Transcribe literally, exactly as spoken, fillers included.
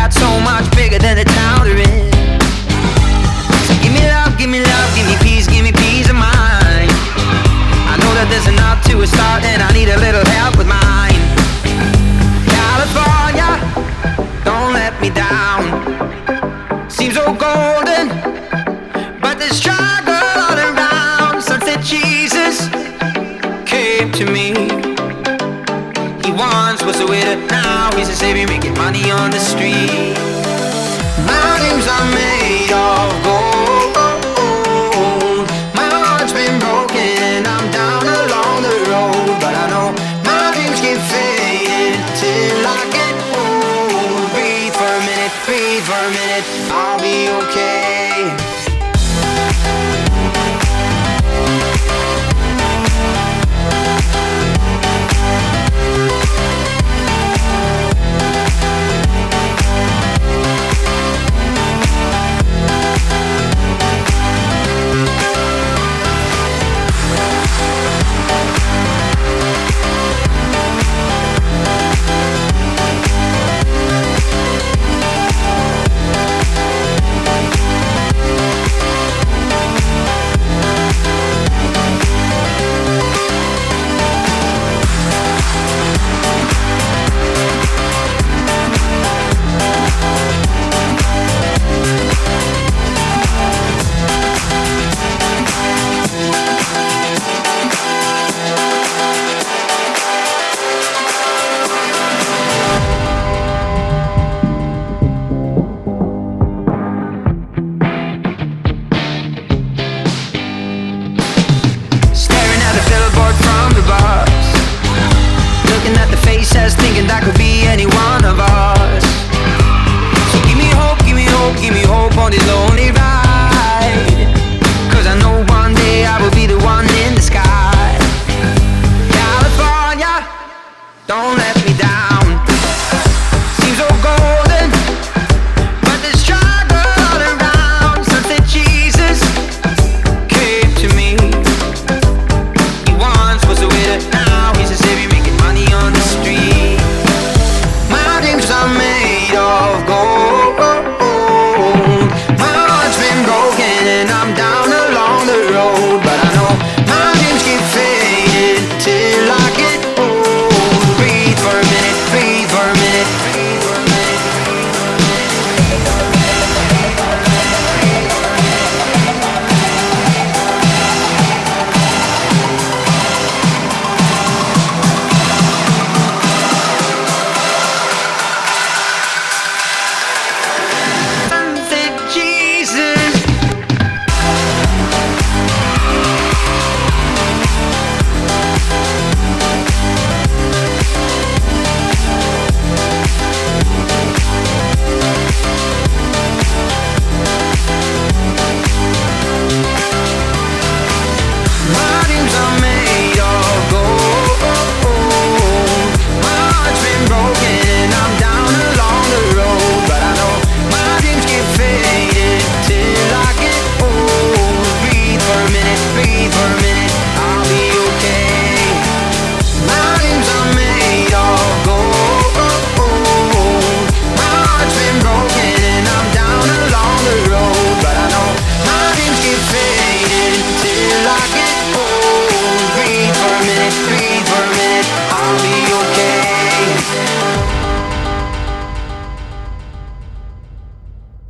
got so much bigger than the town they're in. So give me love, give me love, give me peace, give me peace of mind. I know that there's enough to a start and I need a little help with mine. California, don't let me down. Seems so golden, but the struggle all around. Sunset Jesus came to me. He once was a widow, now he's a savior making money on the street. Mountains are made of gold. My heart's been broken, I'm down along the road, but I know my dreams keep fading till I get home. Breathe for a minute, breathe for a minute, I'll be okay.